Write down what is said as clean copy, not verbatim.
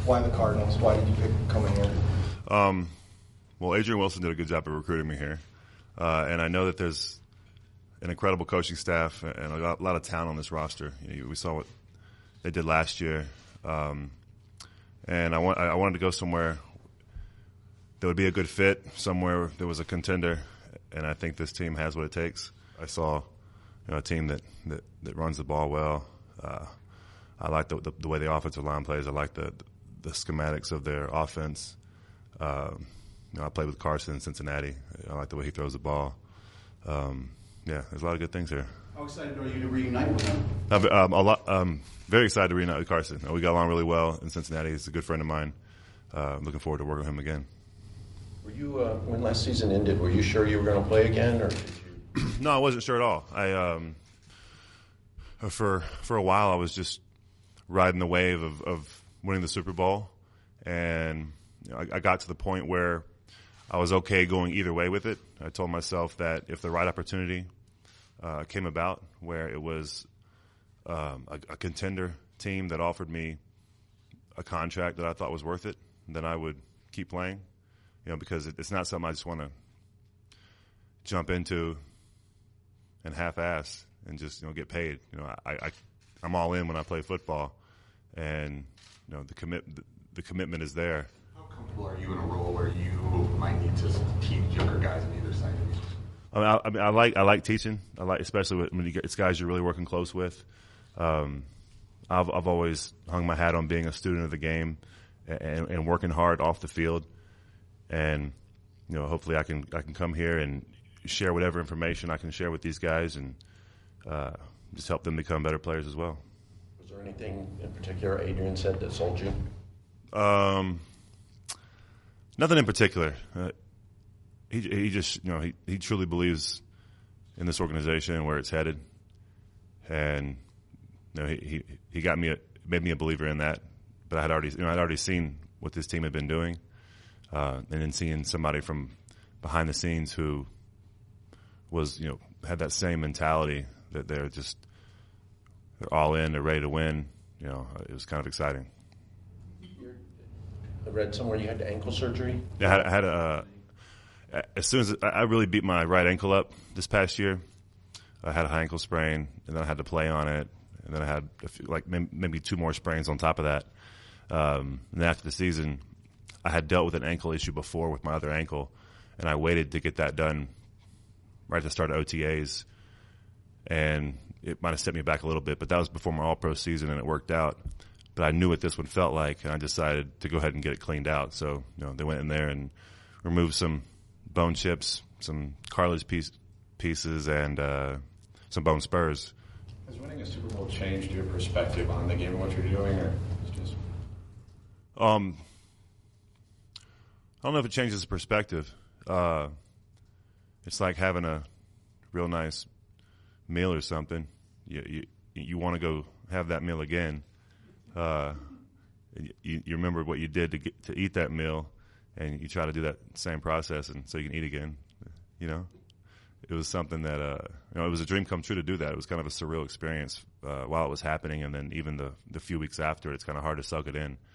Why the Cardinals? Why did you pick coming here? Well, Adrian Wilson did a good job of recruiting me here. And I know that there's an incredible coaching staff and a lot of talent on this roster. We saw what they did last year. And I wanted to go somewhere that would be a good fit, somewhere there was a contender. And I think this team has what it takes. I saw a team that runs the ball well. I like the way the offensive line plays. I like the schematics of their offense. I played with Carson in Cincinnati. I like the way he throws the ball. There's a lot of good things here. How excited are you to reunite with him? Very excited to reunite with Carson. We got along really well in Cincinnati. He's a good friend of mine. Looking forward to working with him again. Were you, when last season ended, were you sure you were going to play again, or did you? No, I wasn't sure at all. For a while, I was just riding the wave of winning the Super Bowl, and I got to the point where I was okay going either way with it. I told myself that if the right opportunity came about, where it was a contender team that offered me a contract that I thought was worth it, then I would keep playing. Because it's not something I just want to jump into and half-ass and just get paid. I'm all in when I play football, and the commitment is there. How comfortable are you in a role where you might need to teach younger guys on either side of you? I like teaching. I like, especially when it's guys you're really working close with. I've always hung my hat on being a student of the game and working hard off the field. And hopefully I can come here and share whatever information I can share with these guys and just help them become better players as well. Was there anything in particular Adrian said that sold you? Nothing in particular. He just he truly believes in this organization and where it's headed, and he got me made me a believer in that. But I'd already seen what this team had been doing. And then seeing somebody from behind the scenes who was, had that same mentality that they're all in, they're ready to win. It was kind of exciting. I read somewhere you had ankle surgery. Yeah, I had as soon as I really beat my right ankle up this past year, I had a high ankle sprain, and then I had to play on it, and then I had maybe 2 more sprains on top of that. And then after the season, I had dealt with an ankle issue before with my other ankle, and I waited to get that done right at the start of OTAs, and it might have set me back a little bit, but that was before my All-Pro season, and it worked out. But I knew what this one felt like, and I decided to go ahead and get it cleaned out. So, they went in there and removed some bone chips, some cartilage pieces, and some bone spurs. Has winning a Super Bowl changed your perspective on the game and what you're doing, or just? I don't know if it changes the perspective. It's like having a real nice meal or something. You want to go have that meal again. You remember what you did to eat that meal, and you try to do that same process, and so you can eat again. It was something that it was a dream come true to do that. It was kind of a surreal experience while it was happening, and then even the few weeks after, it's kind of hard to suck it in.